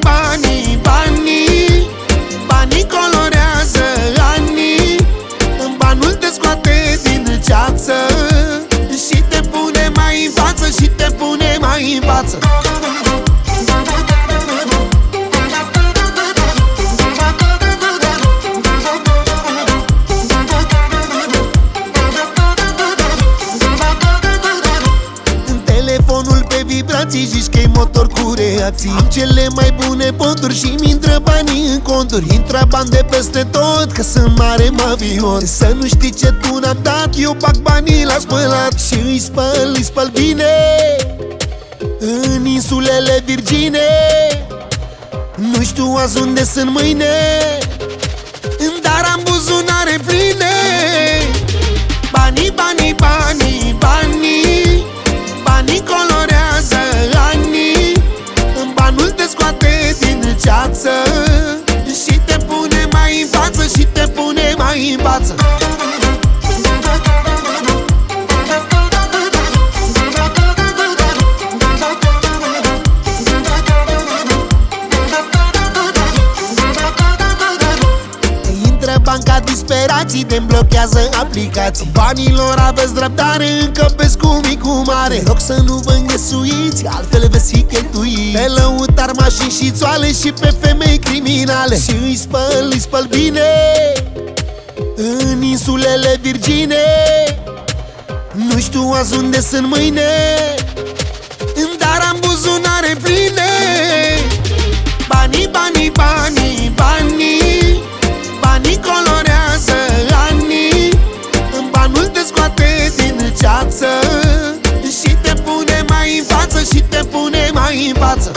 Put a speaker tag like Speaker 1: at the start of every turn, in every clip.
Speaker 1: banii, banii, banii colorează anii. Banul te scoate din ceață și te pune mai în față, și te pune mai în față. Telefonul pe vibrații, zici că-i motor cu reacții. Am cele mai bune ponturi și-mi intră banii în conturi. Intră bani de peste tot, că sunt mare mavion. Să nu știi ce tu n-am dat, eu bag banii la spălat și îi spăl bine în insulele Virgine. Nu știu azi unde sunt mâine, dar am buzunare pline. Banii, banii, banii, banii, banii colorează anii. Banul te scoate din ceață și te pune mai în față, și te pune mai în față. Banca disperații, te blochează aplicații. Banilor aveți dreptare, încăpeți cu micu mare. Rog să nu vă înghesuiți, altfel veți fi cheltuiți pe lăutari, mașini și țoale și pe femei criminale. Și îi spăl bine în insulele Virgine. Nu știu azi unde sunt mâine, dar am buzunare pline. Banii, banii, banii, banii, banii colorează anii. Banul te scoate din ceață și te pune mai în față, și te pune mai în față.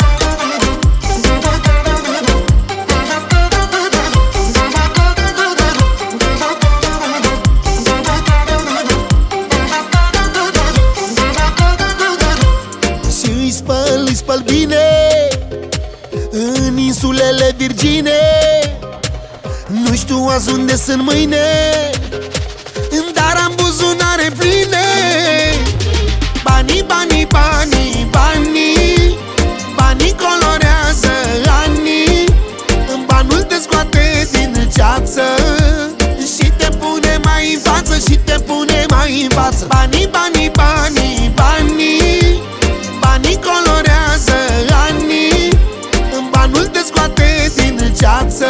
Speaker 1: Și îi spăl bine în insulele Virgine. Nu știu azi unde sunt mâine, dar am buzunare pline. Banii, banii, banii, banii, banii colorează anii. Banul te scoate din ceață și te pune mai în față, și te pune mai în față. Banii, banii, banii, banii, banii colorează anii. Banul te scoate din ceață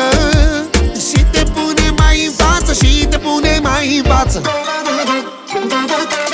Speaker 1: și te pune mai în față, și te pune mai în față.